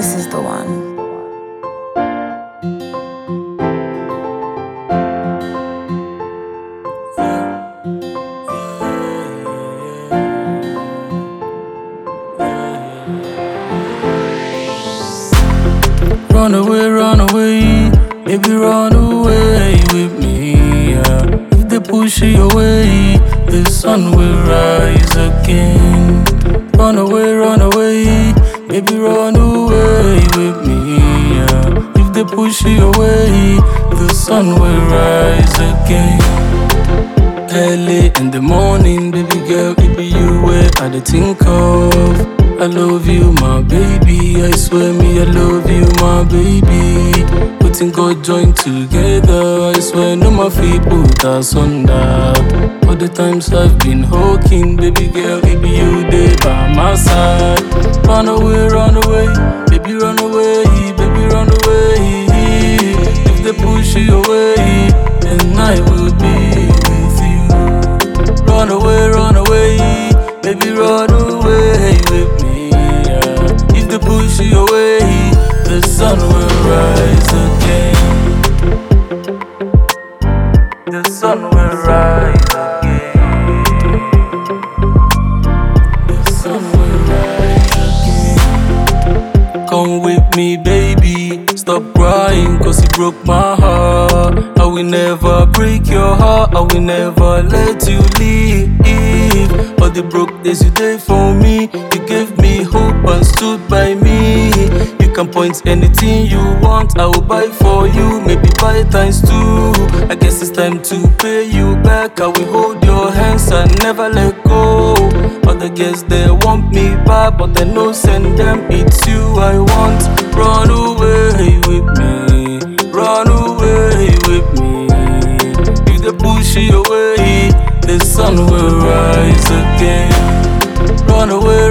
this is the one. Run away, baby, run away with me. Yeah. If they push you away, the sun will rise again. Run away, baby, run away with me. Yeah. If they push you away, the sun will rise again. Early in the morning, baby girl, it be you where I dey think of. I love you, my baby. I swear me, I love you, my baby. Putting God joined together. I swear no my feet put us under. All the times I've been hawking, baby girl, it be you there by my side. Run away, baby, run away, baby, run away. If they push you away, then I will be with you. Run away, baby, run away with me. Yeah. If they push you away, the sun will rise again. The sun will rise again. The sun will rise again. Come with me, baby. Stop crying, cause you broke my heart. I will never break your heart. I will never let you leave. All the broke days you did for me, you gave me hope and stood by me. You can point anything you want, I will buy for you, maybe buy times two. I guess it's time to pay you back. I will hold your hands and never let go. Other girls they want me back, but they no send them. It's you I want. Run away with me, run away with me. If they push you away, the sun will rise again. Run away